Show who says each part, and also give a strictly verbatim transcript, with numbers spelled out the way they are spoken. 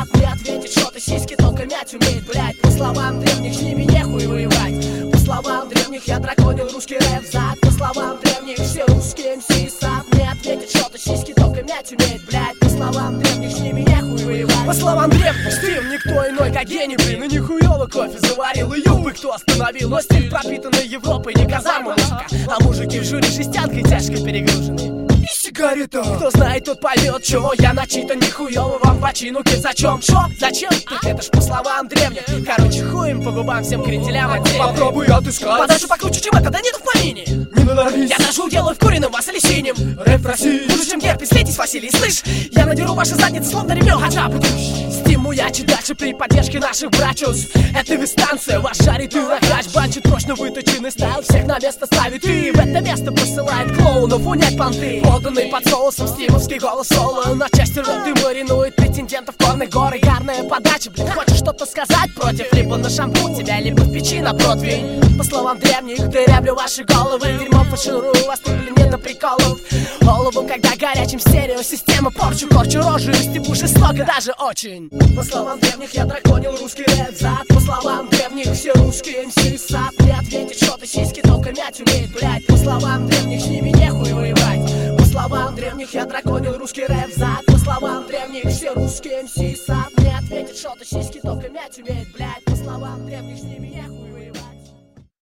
Speaker 1: Мне ответит, что ты сиськи только мять умеет, блять. По словам древних, с ними нехуй воевать. По словам древних, я драконил русский рэп зад. По словам древних, все русские эм си сад. Мне ответит, что ты сиськи только мять умеет, блять. По словам древних, с ними нехуй воевать. По словам древних, Стим никто иной, как гений, блин. И нихуёво кофе заварил, и юбы кто остановил. Но стиль пропитанный Европой, не казарма музыка, а мужики в жюри жестянкой тяжко перегружены. Сигарета. Кто знает, тот поймет, чего я начитан. Нихуёво вам почину, зачем? Шо? Зачем? Так это ж по словам древних. Короче, хуем по губам всем кренделям отдельно. Попробуй отыскать подальше покруче, чем это, да нет в помине. Не надорвись. Я даже уделаю в курином вас или синим. Рэп в России хуже, чем герпес, слейтесь, Василий, слышь? Я надеру ваши задницы, словно ремён хаджа. Стиму я чуть дальше при поддержке наших братьев. Это вы станция, вас жарит и лохач. Банчит прочно выточенный стайл, всех на место ставит. И в это место посылает клоунов унять понты. Поданный под соусом стимовский голос соло. На части рот и маринует претендентов горной горы. Гарная подача, блин, хочешь что-то сказать против? Либо на шампунь тебя, либо в печи на противень. По словам древних, дырявлю ваши головы. Дерьмо фарширую вас, ты, блин, не до приколов. Голову, когда горячим стереосистема. Порчу, корчу рожу и степу жестоко, даже очень. По словам древних, я драконил русский рэп зад. По словам древних, все русские эм си сад. Мне ответит, что ты сиськи только мять умеет, блять. По словам древних, с ними нехуй воевать. По словам древних, я драконил русский рэп зад. По словам древних, все русские эм си сад. Мне ответит, что ты сиськи только мять умеет, блять. По словам древних, с ними нехуй.